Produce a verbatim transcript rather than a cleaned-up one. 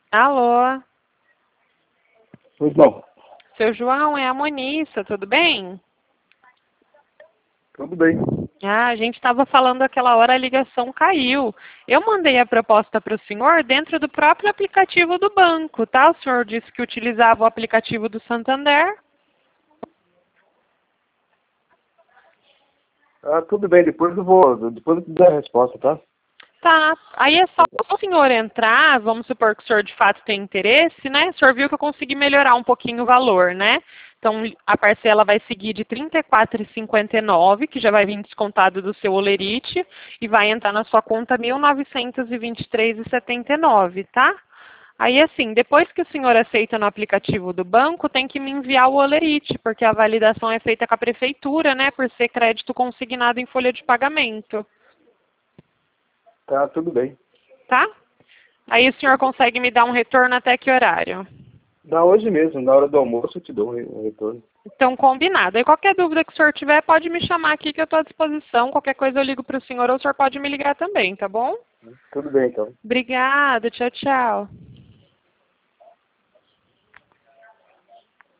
Alô? Pois não. Seu João, é a Monissa, tudo bem? Tudo bem. Ah, a gente estava falando aquela hora, a ligação caiu. Eu mandei a proposta para o senhor dentro do próprio aplicativo do banco, tá? O senhor disse que utilizava o aplicativo do Santander. Ah, tudo bem, depois eu vou. Depois eu te dar a resposta, tá? Tá, aí é só o senhor entrar, vamos supor que o senhor de fato tem interesse, né? O senhor viu que eu consegui melhorar um pouquinho o valor, né? Então, a parcela vai seguir de trinta e quatro reais e cinquenta e nove centavos, que já vai vir descontado do seu Olerite, e vai entrar na sua conta mil novecentos e vinte e três reais e setenta e nove centavos, tá? Aí, assim, depois que o senhor aceita no aplicativo do banco, tem que me enviar o Olerite, porque a validação é feita com a prefeitura, né? Por ser crédito consignado em folha de pagamento. Tá, tudo bem. Tá? Aí o senhor consegue me dar um retorno até que horário? Dá hoje mesmo, na hora do almoço eu te dou um re- um retorno. Então, combinado. Aí qualquer dúvida que o senhor tiver, pode me chamar aqui que eu estou à disposição. Qualquer coisa eu ligo para o senhor ou o senhor pode me ligar também, tá bom? Tudo bem, então. Obrigada. Tchau, tchau.